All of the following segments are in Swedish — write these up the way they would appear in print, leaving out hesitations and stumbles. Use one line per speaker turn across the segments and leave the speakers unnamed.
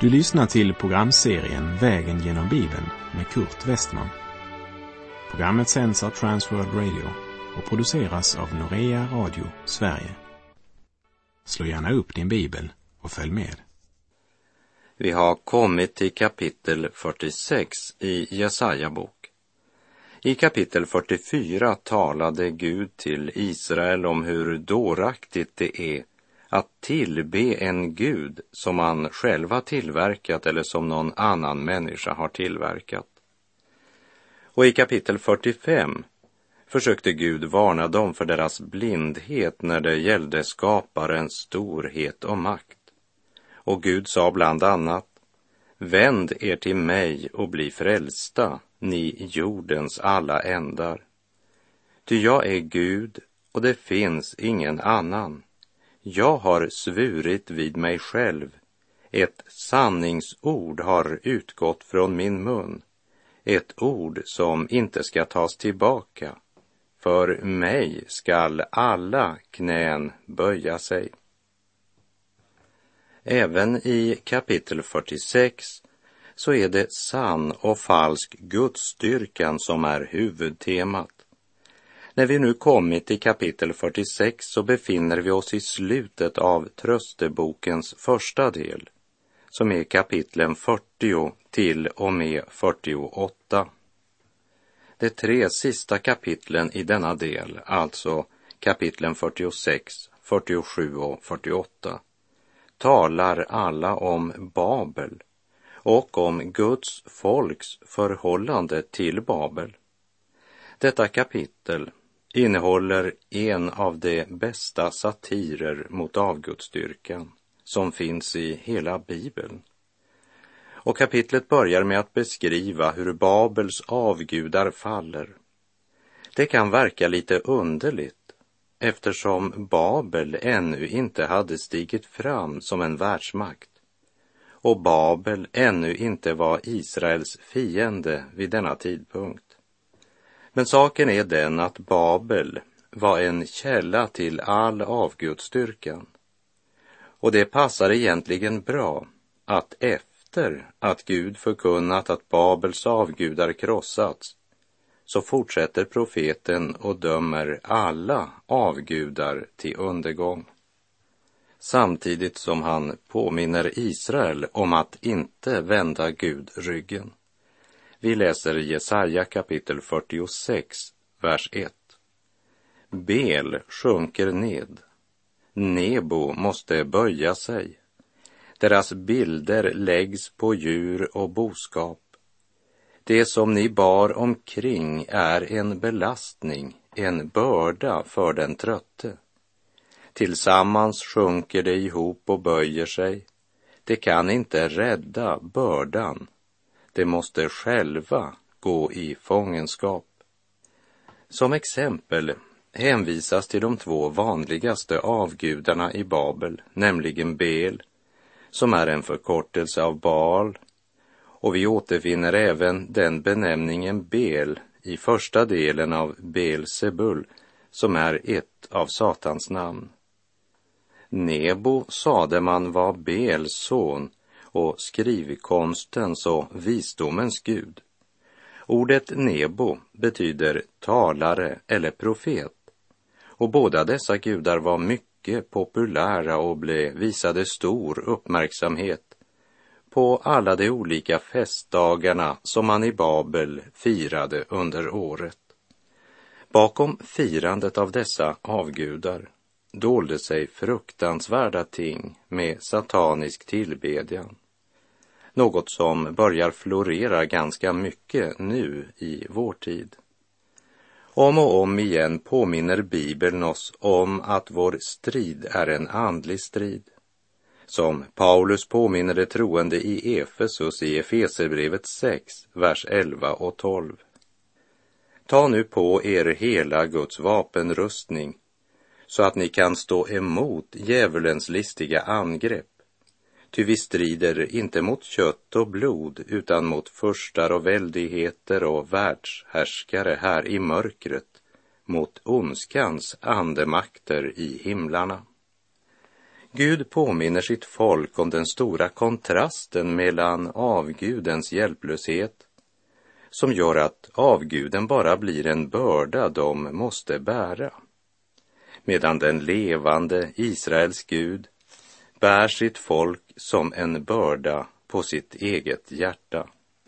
Du lyssnar till programserien Vägen genom Bibeln med Kurt Westman. Programmet sänds av Transworld Radio och produceras av Norea Radio Sverige. Slå gärna upp din bibel och följ med.
Vi har kommit till kapitel 46 i Jesaja bok. I kapitel 44 talade Gud till Israel om hur dåraktigt det är att tillbe en gud som man själv har tillverkat eller som någon annan människa har tillverkat. Och i kapitel 45 försökte Gud varna dem för deras blindhet när det gällde skaparens storhet och makt. Och Gud sa bland annat: vänd er till mig och bli frälsta, ni jordens alla ändar. Ty jag är Gud och det finns ingen annan. Jag har svurit vid mig själv. Ett sanningsord har utgått från min mun. Ett ord som inte ska tas tillbaka. För mig skall alla knän böja sig. Även i kapitel 46 så är det sann och falsk gudsstyrkan som är huvudtemat. När vi nu kommit till kapitel 46 så befinner vi oss i slutet av tröstebokens första del, som är kapitlen 40 till och med 48. De 3 sista kapitlen i denna del, alltså kapitlen 46, 47 och 48, talar alla om Babel och om Guds folks förhållande till Babel. Detta kapitel innehåller en av de bästa satirer mot avgudsdyrkan som finns i hela Bibeln. Och kapitlet börjar med att beskriva hur Babels avgudar faller. Det kan verka lite underligt eftersom Babel ännu inte hade stigit fram som en världsmakt och Babel ännu inte var Israels fiende vid denna tidpunkt. Men saken är den att Babel var en källa till all avgudsdyrkan. Och det passar egentligen bra att efter att Gud förkunnat att Babels avgudar krossats, så fortsätter profeten och dömer alla avgudar till undergång. Samtidigt som han påminner Israel om att inte vända Gud ryggen. Vi läser Jesaja kapitel 46, vers 1. Bel sjunker ned. Nebo måste böja sig. Deras bilder läggs på djur och boskap. Det som ni bar omkring är en belastning, en börda för den trötte. Tillsammans sjunker det ihop och böjer sig. Det kan inte rädda bördan. De måste själva gå i fångenskap. Som exempel hänvisas till de 2 vanligaste avgudarna i Babel, nämligen Bel, som är en förkortelse av Baal, och vi återfinner även den benämningen Bel i första delen av Belsebul, som är ett av Satans namn. Nebo sade man var Bels son och skrivkonstens och visdomens gud. Ordet Nebo betyder talare eller profet, och båda dessa gudar var mycket populära och visade stor uppmärksamhet på alla de olika festdagarna som man i Babel firade under året. Bakom firandet av dessa avgudar dolde sig fruktansvärda ting med satanisk tillbedjan. Något som börjar florera ganska mycket nu i vår tid. Om och om igen påminner Bibeln oss om att vår strid är en andlig strid. Som Paulus påminner de troende i Efesus i Efeserbrevet 6, vers 11 och 12. Ta nu på er hela Guds vapenrustning, så att ni kan stå emot djävulens listiga angrepp. Ty vi strider inte mot kött och blod, utan mot furstar och väldigheter och världshärskare här i mörkret, mot ondskans andemakter i himlarna. Gud påminner sitt folk om den stora kontrasten mellan avgudens hjälplöshet, som gör att avguden bara blir en börda de måste bära, medan den levande Israels Gud bär sitt folk som en börda på sitt eget hjärta.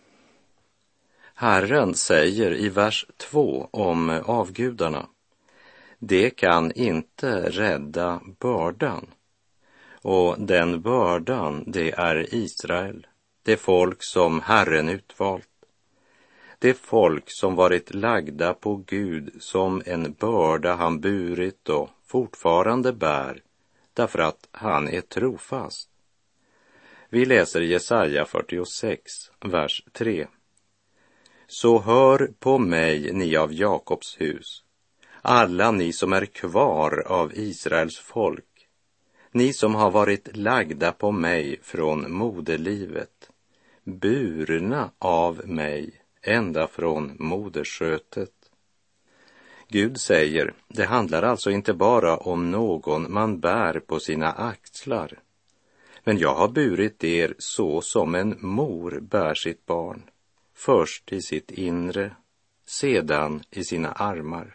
Herren säger i vers 2 om avgudarna: det kan inte rädda bördan. Och den bördan, det är Israel, det folk som Herren utvalt. Det folk som varit lagda på Gud som en börda han burit och fortfarande bär, därför att han är trofast. Vi läser Jesaja 46, vers 3. Så hör på mig, ni av Jakobs hus, alla ni som är kvar av Israels folk, ni som har varit lagda på mig från moderlivet, burna av mig ända från moderskötet. Gud säger, det handlar alltså inte bara om någon man bär på sina axlar, men jag har burit er så som en mor bär sitt barn, först i sitt inre, sedan i sina armar.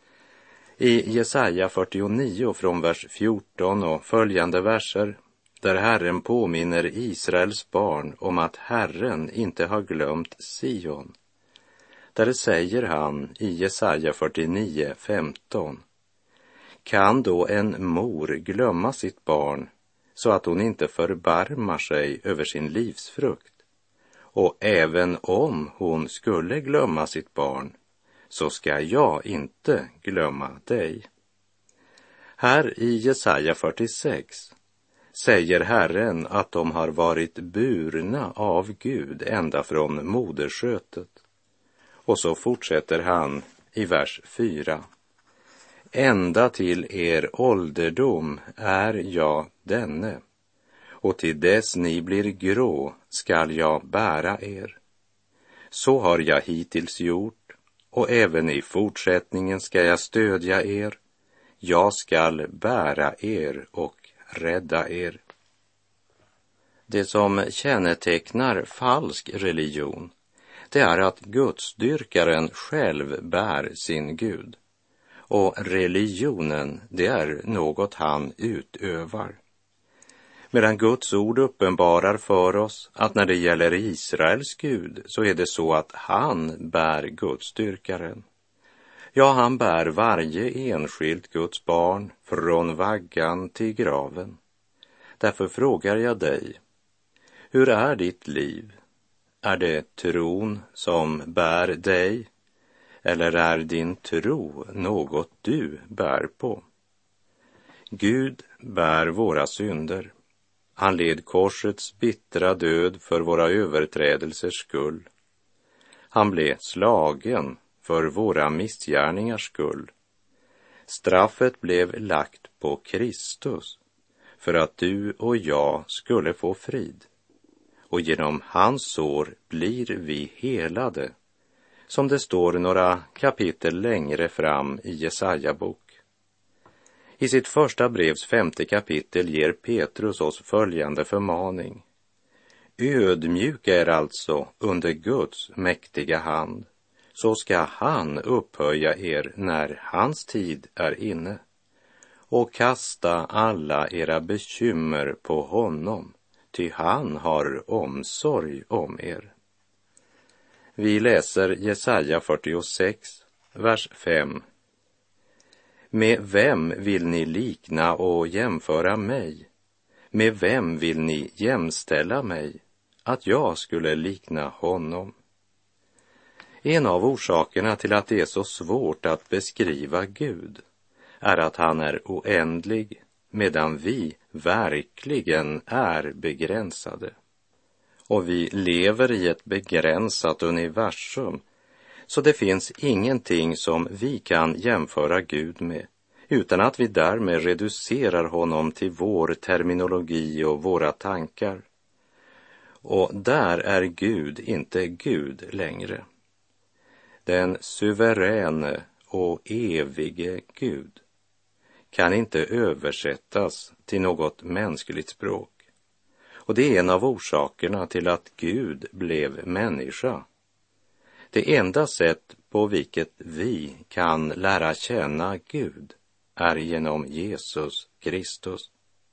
I Jesaja 49 från vers 14 och följande verser, där Herren påminner Israels barn om att Herren inte har glömt Sion, där säger han i Jesaja 49, 15: kan då en mor glömma sitt barn så att hon inte förbarmar sig över sin livsfrukt? Och även om hon skulle glömma sitt barn, så ska jag inte glömma dig. Här i Jesaja 46 säger Herren att de har varit burna av Gud ända från moderskötet. Och så fortsätter han i vers 4. Ända till er ålderdom är jag denne, och till dess ni blir grå skall jag bära er. Så har jag hittills gjort, och även i fortsättningen ska jag stödja er. Jag skall bära er och rädda er. Det som kännetecknar falsk religion, det är att gudsdyrkaren själv bär sin Gud. Och religionen, det är något han utövar. Medan Guds ord uppenbarar för oss att när det gäller Israels Gud så är det så att han bär gudsdyrkaren. Ja, han bär varje enskilt Guds barn från vaggan till graven. Därför frågar jag dig, hur är ditt liv? Är det tron som bär dig? Eller är din tro något du bär på? Gud bär våra synder. Han led korsets bittra död för våra överträdelsers skull. Han blev slagen för våra missgärningars skull. Straffet blev lagt på Kristus för att du och jag skulle få frid. Och genom hans sår blir vi helade, som det står några kapitel längre fram i Jesaja bok. I sitt första brevs 5:e kapitel ger Petrus oss följande förmaning. Ödmjuka er alltså under Guds mäktiga hand, så ska han upphöja er när hans tid är inne. Och kasta alla era bekymmer på honom, ty han har omsorg om er. Vi läser Jesaja 46, vers 5. Med vem vill ni likna och jämföra mig? Med vem vill ni jämställa mig, att jag skulle likna honom? En av orsakerna till att det är så svårt att beskriva Gud är att han är oändlig, medan vi verkligen är begränsade. Och vi lever i ett begränsat universum, så det finns ingenting som vi kan jämföra Gud med, utan att vi därmed reducerar honom till vår terminologi och våra tankar. Och där är Gud inte Gud längre. Den suveräne och evige Gud. kan inte översättas till något mänskligt språk. Och det är en av orsakerna till att Gud blev människa. Det enda sätt på vilket vi kan lära känna Gud är genom Jesus Kristus.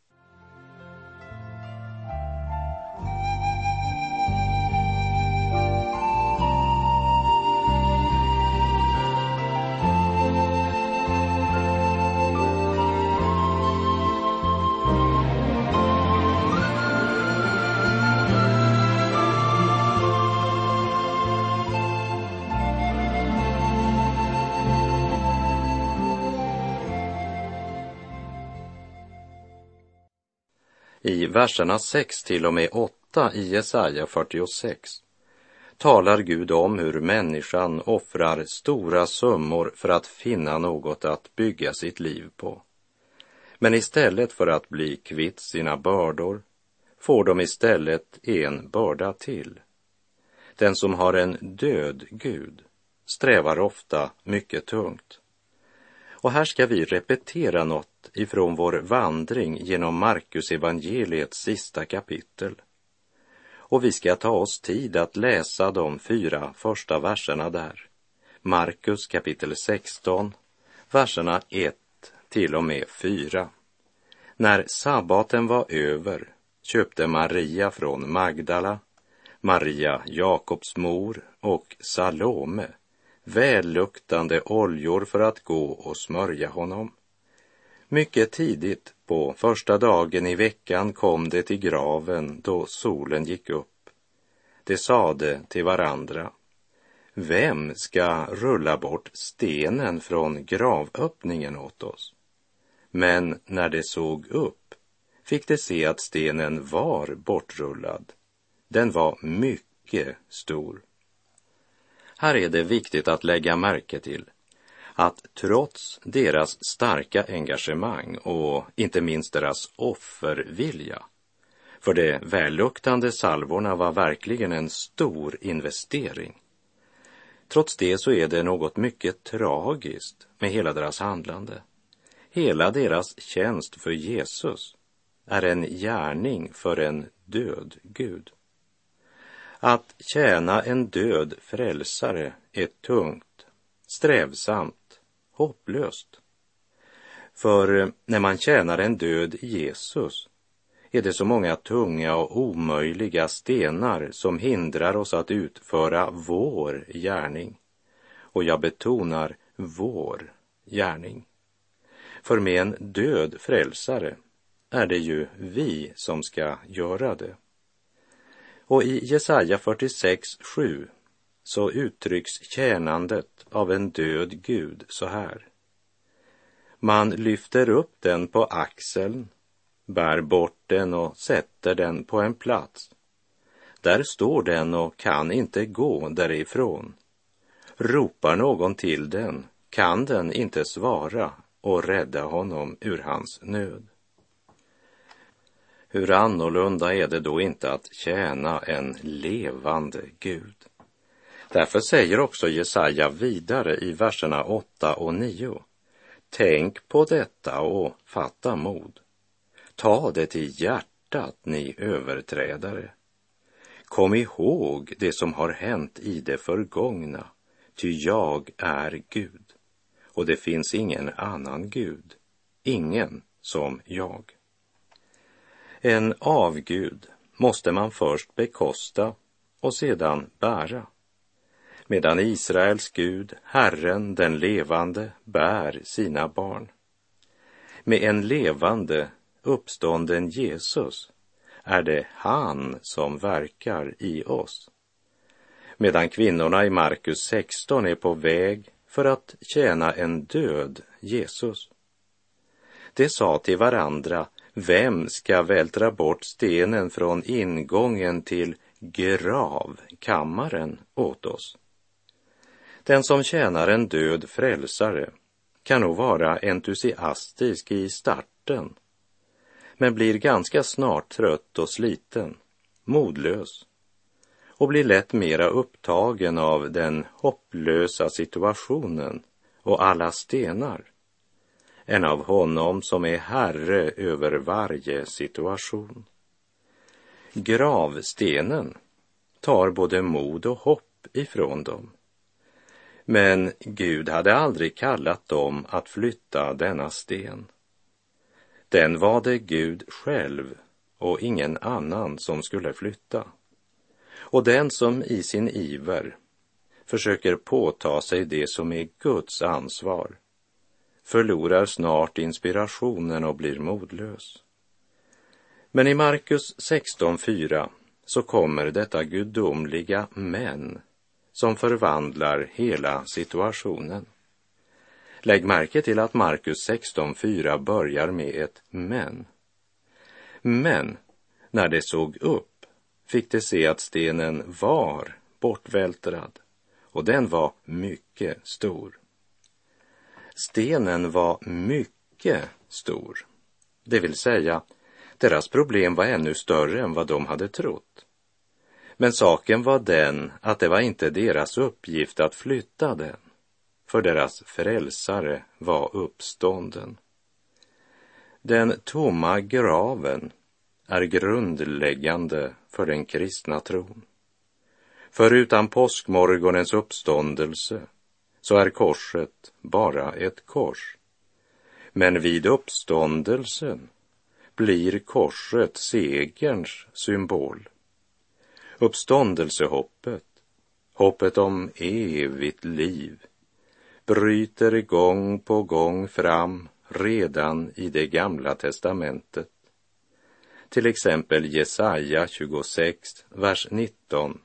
I verserna 6 till och med 8 i Jesaja 46 talar Gud om hur människan offrar stora summor för att finna något att bygga sitt liv på. Men istället för att bli kvitt sina bördor får de istället en börda till. Den som har en död Gud strävar ofta mycket tungt. Och här ska vi repetera något ifrån vår vandring genom Markus evangeliets sista kapitel. Och vi ska ta oss tid att läsa de 4 första verserna där. Markus kapitel 16, verserna 1 till och med 4. När sabbaten var över köpte Maria från Magdala, Maria Jakobs mor och Salome välluktande oljor för att gå och smörja honom. Mycket tidigt på första dagen i veckan kom de till graven då solen gick upp. De sade till varandra: vem ska rulla bort stenen från gravöppningen åt oss? Men när de såg upp fick de se att stenen var bortrullad. Den var mycket stor. Här är det viktigt att lägga märke till att trots deras starka engagemang och inte minst deras offervilja, för de välluktande salvorna var verkligen en stor investering. Trots det så är det något mycket tragiskt med hela deras handlande. Hela deras tjänst för Jesus är en gärning för en död Gud. Att tjäna en död frälsare är tungt, strävsamt, hopplöst. För när man tjänar en död Jesus är det så många tunga och omöjliga stenar som hindrar oss att utföra vår gärning. Och jag betonar vår gärning. För med en död frälsare är det ju vi som ska göra det. Och i Jesaja 46:7 så uttrycks tjänandet av en död Gud så här: man lyfter upp den på axeln, bär bort den och sätter den på en plats. Där står den och kan inte gå därifrån. Ropar någon till den kan den inte svara och rädda honom ur hans nöd. Hur annorlunda är det då inte att tjäna en levande Gud? Därför säger också Jesaja vidare i verserna 8 och 9: tänk på detta och fatta mod. Ta det till hjärtat, ni överträdare. Kom ihåg det som har hänt i det förgångna, ty jag är Gud, och det finns ingen annan Gud, ingen som jag. En avgud måste man först bekosta och sedan bära, medan Israels Gud, Herren den levande, bär sina barn. Med en levande, uppstånden Jesus är det han som verkar i oss. Medan kvinnorna i Markus 16 är på väg för att tjäna en död Jesus. De sa till varandra: vem ska vältra bort stenen från ingången till gravkammaren åt oss? Den som tjänar en död frälsare kan nog vara entusiastisk i starten, men blir ganska snart trött och sliten, modlös, och blir lätt mera upptagen av den hopplösa situationen och alla stenar än av honom som är herre över varje situation. Gravstenen tar både mod och hopp ifrån dem. Men Gud hade aldrig kallat dem att flytta denna sten. Den var det Gud själv och ingen annan som skulle flytta. Och den som i sin iver försöker påta sig det som är Guds ansvar förlorar snart inspirationen och blir modlös. Men i Markus 16:4 så kommer detta gudomliga men som förvandlar hela situationen. Lägg märke till att Markus 16:4 börjar med ett men. Men när det såg upp fick det se att stenen var bortvältrad, och den var mycket stor. Stenen var mycket stor, det vill säga deras problem var ännu större än vad de hade trott. Men saken var den att det var inte deras uppgift att flytta den, för deras frälsare var uppstånden. Den tomma graven är grundläggande för den kristna tron. För utan påskmorgonens uppståndelse så är korset bara ett kors. Men vid uppståndelsen blir korset segerns symbol. Uppståndelsehoppet, hoppet om evigt liv, bryter gång på gång fram redan i det gamla testamentet. Till exempel Jesaja 26, vers 19.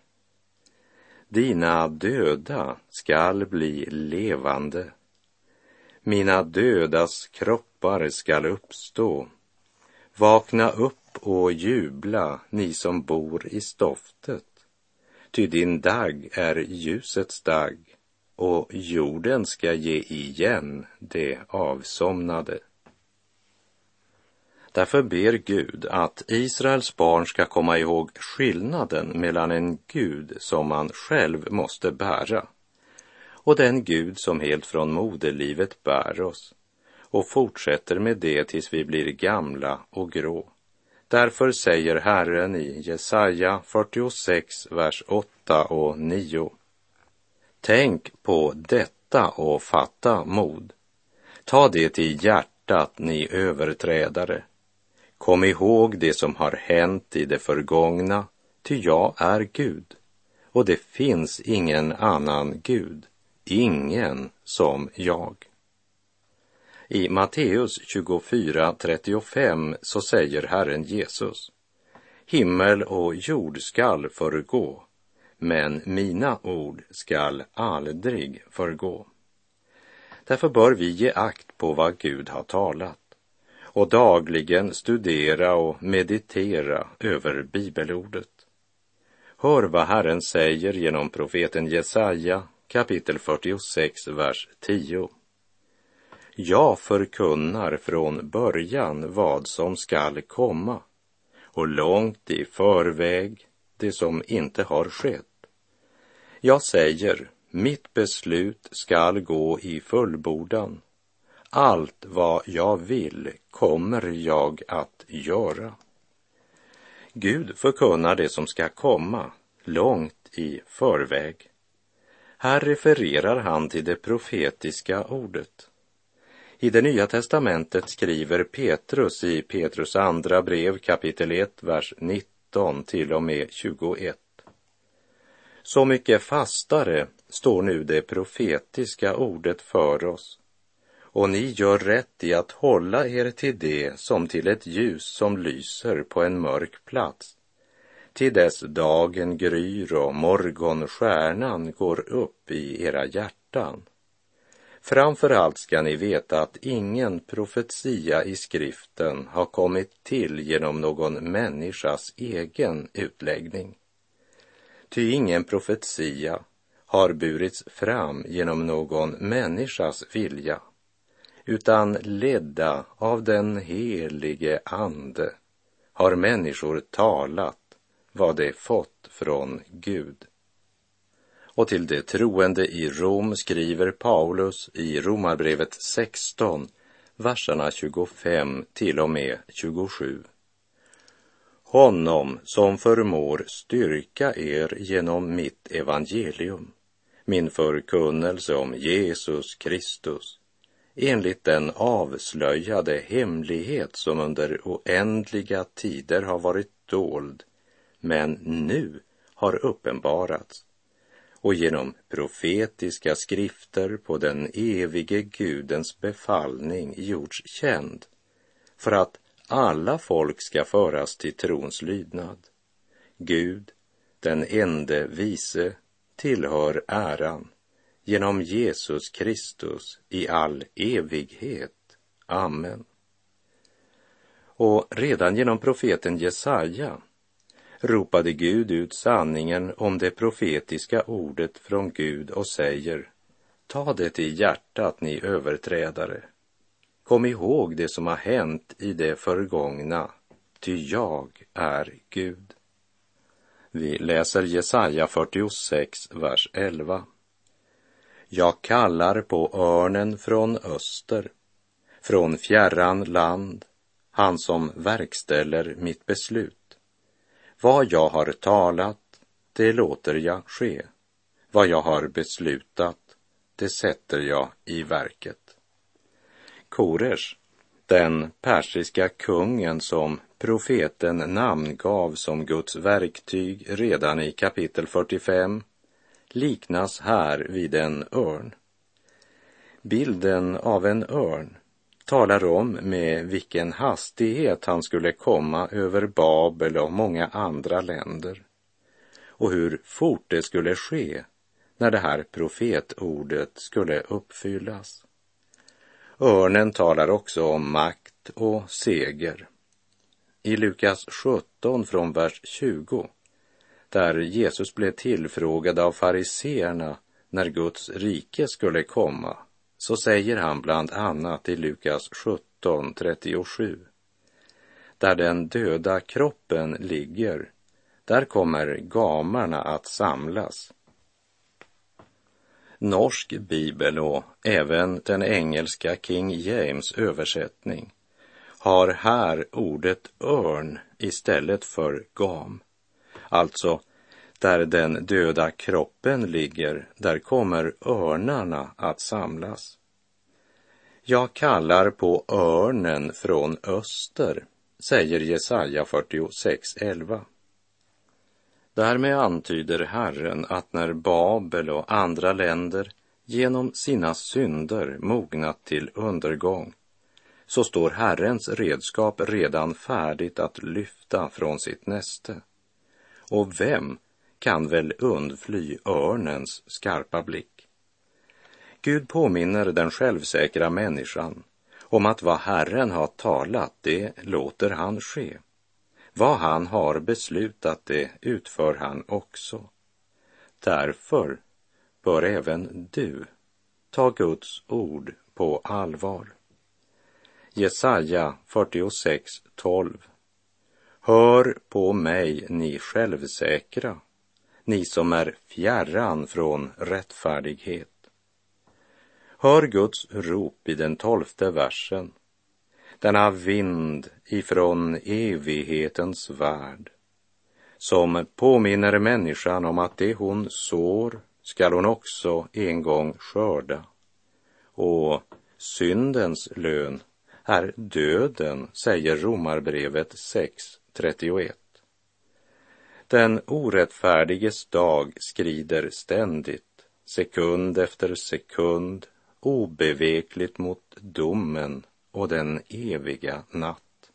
Dina döda skall bli levande. Mina dödas kroppar skall uppstå. Vakna upp och jubla, ni som bor i stoftet. Ty din dag är ljusets dag, och jorden ska ge igen det avsomnade. Därför ber Gud att Israels barn ska komma ihåg skillnaden mellan en Gud som man själv måste bära och den Gud som helt från moderlivet bär oss och fortsätter med det tills vi blir gamla och grå. Därför säger Herren i Jesaja 46, vers 8 och 9. Tänk på detta och fatta mod. Ta det till hjärtat, ni överträdare. Kom ihåg det som har hänt i det förgångna, ty jag är Gud, och det finns ingen annan Gud, ingen som jag. I Matteus 24:35 så säger Herren Jesus: himmel och jord skall förgå, men mina ord skall aldrig förgå. Därför bör vi ge akt på vad Gud har talat och dagligen studera och meditera över bibelordet. Hör vad Herren säger genom profeten Jesaja, kapitel 46, vers 10. Jag förkunnar från början vad som skall komma, och långt i förväg det som inte har skett. Jag säger, mitt beslut skall gå i fullbordan. Allt vad jag vill kommer jag att göra. Gud förkunnar det som ska komma långt i förväg. Här refererar han till det profetiska ordet. I det nya testamentet skriver Petrus i Petrus andra brev kapitel 1, vers 19 till och med 21. Så mycket fastare står nu det profetiska ordet för oss, och ni gör rätt i att hålla er till det som till ett ljus som lyser på en mörk plats, till dess dagen gryr och morgonstjärnan går upp i era hjärtan. Framför allt ska ni veta att ingen profetia i skriften har kommit till genom någon människas egen utläggning. Ty ingen profetia har burits fram genom någon människas vilja, utan ledda av den helige Ande har människor talat vad de fått från Gud. Och till de troende i Rom skriver Paulus i Romarbrevet 16, verserna 25 till och med 27. Honom som förmår styrka er genom mitt evangelium, min förkunnelse om Jesus Kristus, enligt den avslöjade hemlighet som under oändliga tider har varit dold, men nu har uppenbarats, och genom profetiska skrifter på den evige Gudens befallning gjorts känd, för att alla folk ska föras till trons lydnad. Gud, den ende vise, tillhör äran genom Jesus Kristus i all evighet. Amen. Och redan genom profeten Jesaja ropade Gud ut sanningen om det profetiska ordet från Gud och säger: ta det till hjärtat, ni överträdare. Kom ihåg det som har hänt i det förgångna, ty jag är Gud. Vi läser Jesaja 46, vers 11. Jag kallar på örnen från öster, från fjärran land, han som verkställer mitt beslut. Vad jag har talat, det låter jag ske. Vad jag har beslutat, det sätter jag i verket. Koresh, den persiska kungen som profeten namngav som Guds verktyg redan i kapitel 45, liknas här vid en örn. Bilden av en örn talar om med vilken hastighet han skulle komma över Babel och många andra länder, och hur fort det skulle ske när det här profetordet skulle uppfyllas. Örnen talar också om makt och seger. I Lukas 17 från vers 20, där Jesus blev tillfrågad av fariseerna när Guds rike skulle komma, så säger han bland annat i Lukas 17:37: där den döda kroppen ligger, där kommer gamarna att samlas. Norsk bibel och även den engelska King James översättning har här ordet örn istället för gam. Alltså, där den döda kroppen ligger, där kommer örnarna att samlas. Jag kallar på örnen från öster, säger Jesaja 46:11. Därmed antyder Herren att när Babel och andra länder genom sina synder mognat till undergång, så står Herrens redskap redan färdigt att lyfta från sitt näste. Och vem kan väl undfly örnens skarpa blick? Gud påminner den självsäkra människan om att vad Herren har talat, det låter han ske. Vad han har beslutat, det utför han också. Därför bör även du ta Guds ord på allvar. Jesaja 46:12. Hör på mig, ni självsäkra, ni som är fjärran från rättfärdighet. Hör Guds rop i den 12:e versen. Denna vind ifrån evighetens värld, som påminner människan om att det hon sår skall hon också en gång skörda. Och syndens lön är döden, säger Romarbrevet 6:31. Den orättfärdiges dag skrider ständigt, sekund efter sekund, obevekligt mot domen och den eviga natt.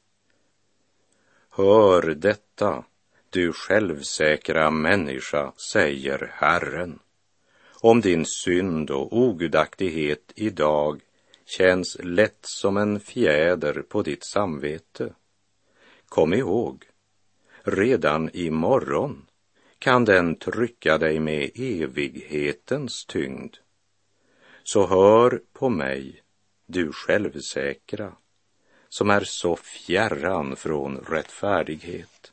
Hör detta, du självsäkra människa, säger Herren. Om din synd och ogudaktighet idag känns lätt som en fjäder på ditt samvete, kom ihåg, redan imorgon kan den trycka dig med evighetens tyngd. Så hör på mig, du självsäkra, som är så fjärran från rättfärdighet.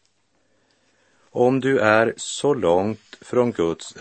Om du är så långt från Guds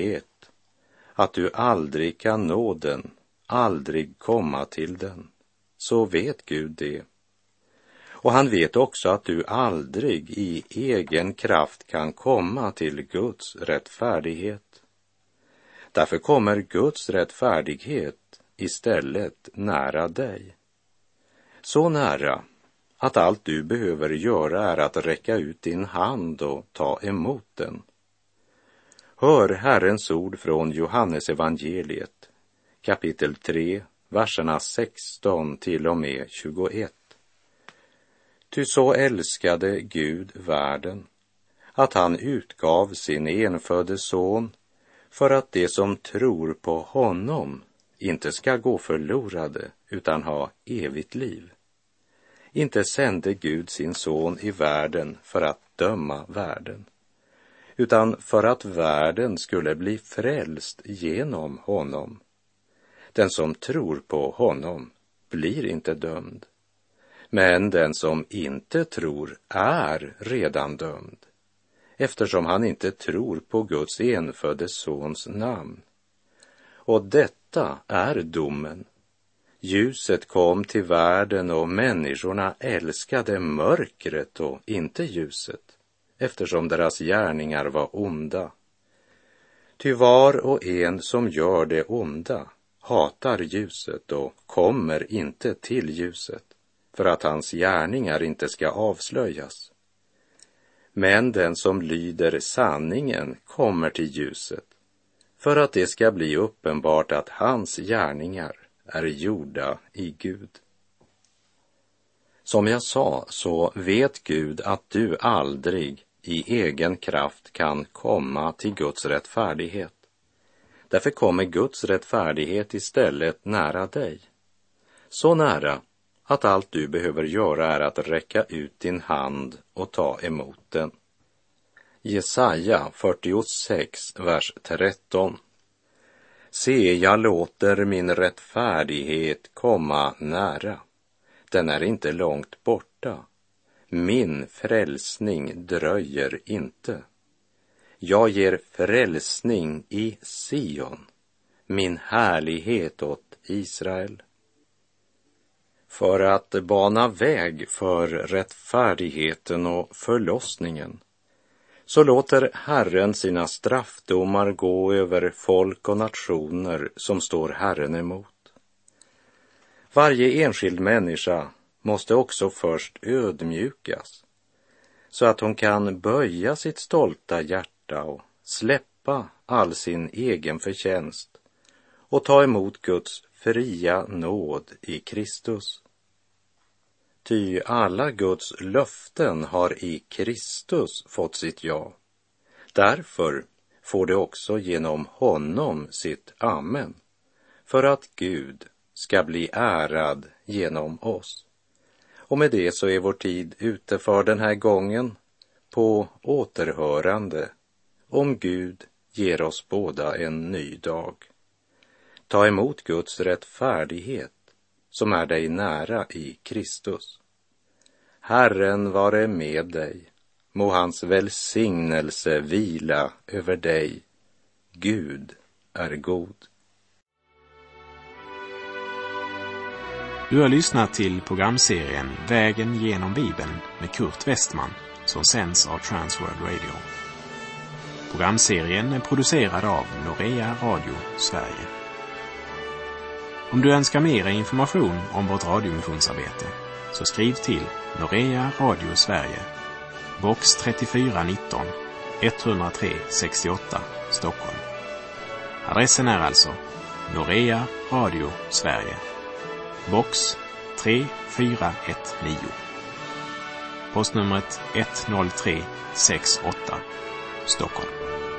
rättfärdighet att du aldrig kan nå den, aldrig komma till den, så vet Gud det. Och han vet också att du aldrig i egen kraft kan komma till Guds rättfärdighet. Därför kommer Guds rättfärdighet istället nära dig. Så nära att allt du behöver göra är att räcka ut din hand och ta emot den. Hör Herrens ord från Johannes evangeliet, kapitel 3, verserna 16 till och med 21. Ty så älskade Gud världen, att han utgav sin enfödde son, för att de som tror på honom inte ska gå förlorade utan ha evigt liv. Inte sände Gud sin son i världen för att döma världen, utan för att världen skulle bli frälst genom honom. Den som tror på honom blir inte dömd, men den som inte tror är redan dömd, eftersom han inte tror på Guds enfödde sons namn. Och detta är domen. Ljuset kom till världen och människorna älskade mörkret och inte ljuset, eftersom deras gärningar var onda. Ty var och en som gör det onda hatar ljuset och kommer inte till ljuset, för att hans gärningar inte ska avslöjas. Men den som lyder sanningen kommer till ljuset, för att det ska bli uppenbart att hans gärningar är gjorda i Gud. Som jag sa så vet Gud att du aldrig i egen kraft kan komma till Guds rättfärdighet. Därför kommer Guds rättfärdighet istället nära dig. Så nära att allt du behöver göra är att räcka ut din hand och ta emot den. Jesaja 46, vers 13. Se, jag låter min rättfärdighet komma nära. Den är inte långt borta. Min frälsning dröjer inte. Jag ger frälsning i Sion, min härlighet åt Israel. För att bana väg för rättfärdigheten och förlossningen, så låter Herren sina straffdomar gå över folk och nationer som står Herren emot. Varje enskild människa måste också först ödmjukas, så att hon kan böja sitt stolta hjärta och släppa all sin egen förtjänst och ta emot Guds fria nåd i Kristus. Ty alla Guds löften har i Kristus fått sitt ja. Därför får det också genom honom sitt amen, för att Gud ska bli ärad genom oss. Och med det så är vår tid ute för den här gången, på återhörande, om Gud ger oss båda en ny dag. Ta emot Guds rättfärdighet som är dig nära i Kristus. Herren vare med dig, må hans välsignelse vila över dig. Gud är god.
Du har lyssnat till programserien Vägen genom Bibeln med Kurt Westman, som sänds av Transworld Radio. Programserien är producerad av Norea Radio Sverige. Om du önskar mer information om vårt radiomissionsarbete, så skriv till Norea Radio Sverige, box 3419 103 68 Stockholm. Adressen är alltså Norea Radio Sverige, box 3419. Postnumret 10368 Stockholm.